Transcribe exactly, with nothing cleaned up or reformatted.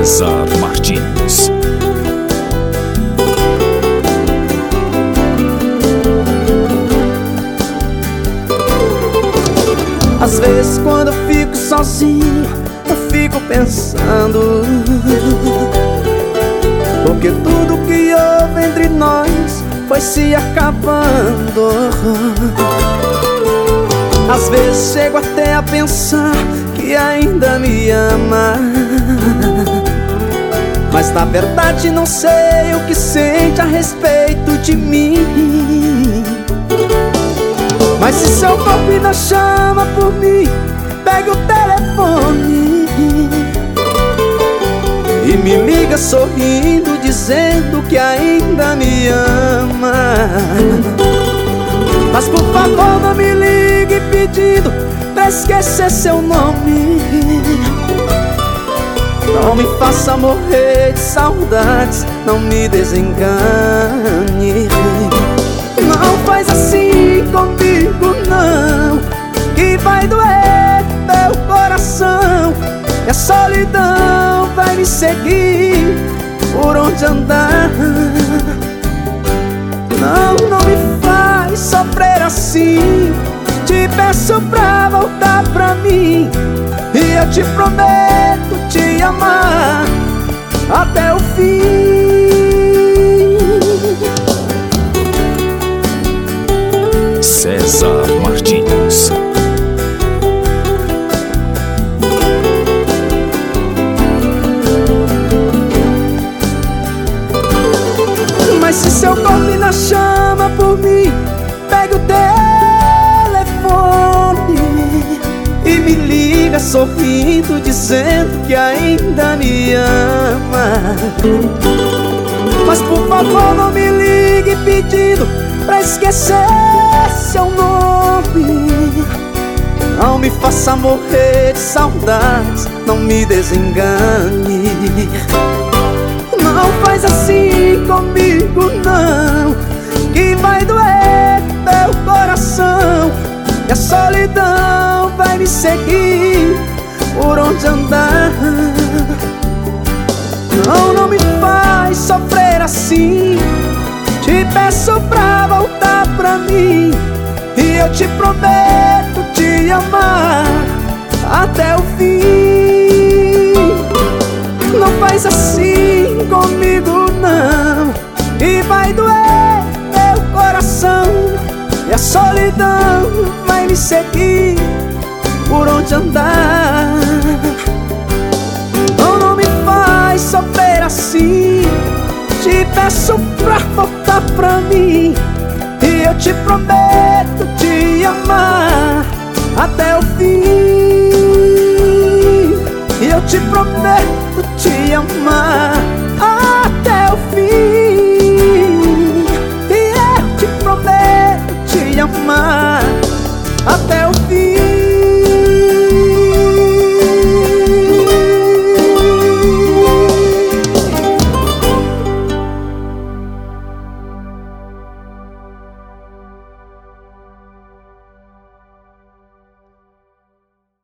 César Martins. Às vezes quando eu fico sozinho, eu fico pensando, porque tudo que houve entre nós foi se acabando. Às vezes chego até a pensar que ainda me ama, mas na verdade não sei o que sente a respeito de mim. Mas se seu corpo ainda chama por mim, pegue o telefone e me liga sorrindo, dizendo que ainda me ama. Mas por favor não me ligue pedindo pra esquecer seu nome. Não me faça morrer de saudades, não me desengane. Não faz assim comigo não, que vai doer meu coração, e a solidão vai me seguir por onde andar. Não, não me faz sofrer assim, te peço pra voltar pra mim, e eu te prometo te amar até o fim. César Martins. Mas se seu corpo ainda chama por mim, pegue o telefone e me liga sorrindo, dizendo que ainda me ama. Mas por favor não me ligue pedindo pra esquecer seu nome. Não me faça morrer de saudades, não me desengane. Não faz assim comigo não, que vai doer meu coração, e a solidão vai me seguir por onde andar. Não, não me faz sofrer assim, te peço pra voltar pra mim, e eu te prometo te amar até o fim. Não faz assim comigo não, e vai doer meu coração, e a solidão vai me seguir por onde andar. Não, não me faz sofrer assim, te peço pra voltar pra mim, e eu te prometo te amar até o fim. E eu te prometo te amar